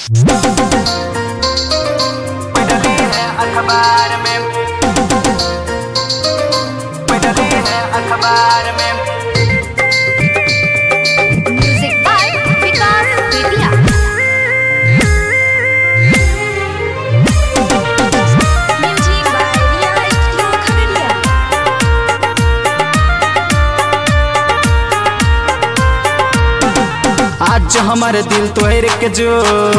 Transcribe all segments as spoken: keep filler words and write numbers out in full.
पढ़ली है अखबार में, पढ़ली है अखबार में। Music by Vikas Bettiah. Music by Riya studio Khagaria. आज हमारे दिल तोहर के जो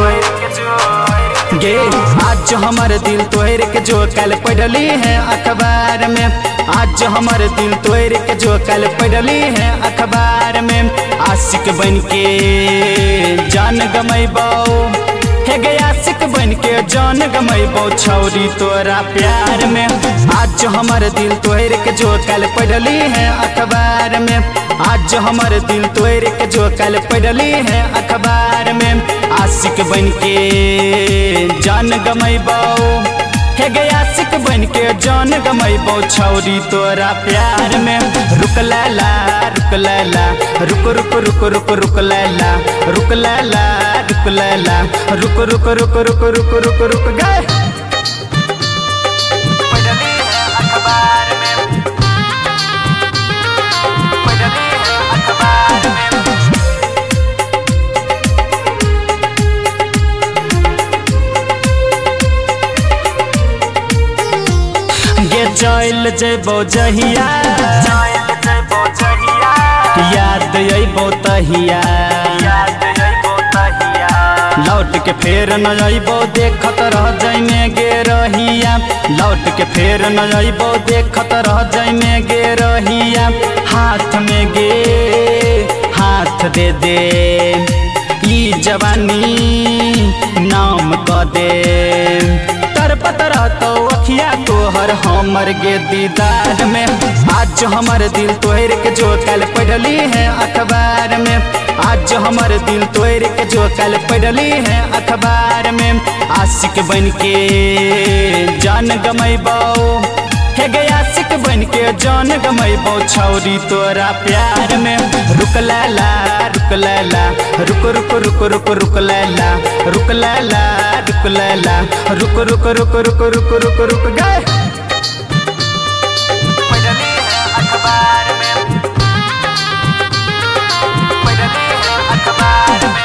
गे आज हमारे दिल तोहर के जो कल पढ़ली है अखबार में। आज हमारे दिल तोहर के जो कल पढ़ली है अखबार में। आशिक बन के जान गमैबो हे गे आशिक बन के जान गमैबो छौरी तोरा प्यार में। आज हमारे दिल तोहर के जो कल पढ़ली है अखबार में। आज हमारे दिल तोहर के जो कल पढ़ली है अखबार में। आशिक बन के जान गमैबो हे गे आशिक बन के जान गमैबो छौरी तोरा प्यार में। रुक लैला रुक लैला रुक रुक रुक रुक रुक लैला रुक लैला रुक लैला रुक रुक रुक रुक रुक रुक रुक गए। पढ़ली है अखबार में, पढ़ली है अखबार में। गे चल जेबो जहिया चल जइबो जहिया, याद अइबो तहिया याद अइबो तहिया। लौट के फेर न अइबो देखत रह जाइमे गे रहिया। लौट के फेर न अइबो देखत रह जाइमे गे रहिया। हाथ में गे हाथ दे दे ई जवानी नाम क दे। तरपत रहतो अखिया तोहर हमर गे दीदार में। आज हमारे दिल तोहर के जो कल पढ़ली है अखबार में। आज हमारे दिल तोहर के जो कल पढ़ली है अखबार में। आशिक बन के जान गमैबो हे गे आशिक बन के जान गमैबो छौरी तोरा प्यार में। रुक लैला रुक लैला रुक रुक रुक रुक रुक लैला रुक लैला रुक लैला रुक रुक रुक रुक रुक रुक रुक गए। पढ़ली है अखबार में, पढ़ली है अखबार में।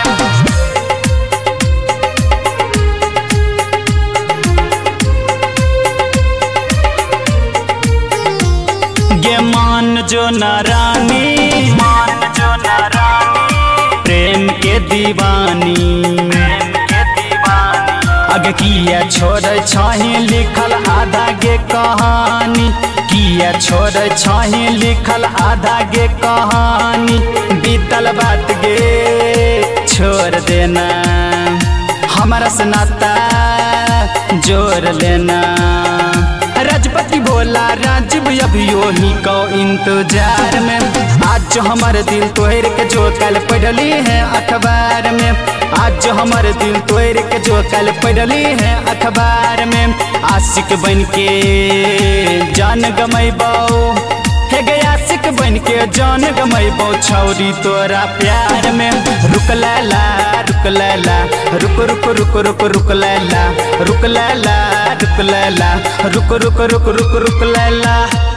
गे मान जो नारानी मान जो नारानी, प्रेम के दीवानी प्रेम के दीवानी। अग किया छोड़ छाही लिखल आधा गे कहानी। किया छोड़ छाही लिखल आधा गे कहानी। बीतल बात गे छोड़ देना हमारा से नाता जोड़ लेना। राजपति बोला राजीव अभियो ही को इंतजार में। आज हमारे दिल तोहर के जो कल पढ़ली है अखबार में। आज हमारे दिल तोहर के जो कल पढ़ली है अखबार में। आशिक बन के जान गमैबो हे गे आशिक बन के जान गमैबो छौरी तोरा प्यार में। रुक लैला रुक लैला रुक रुक रुक रुक रुक लैला रुक लैला रुक लैला रुक रुक रुक रुक रुक लैला।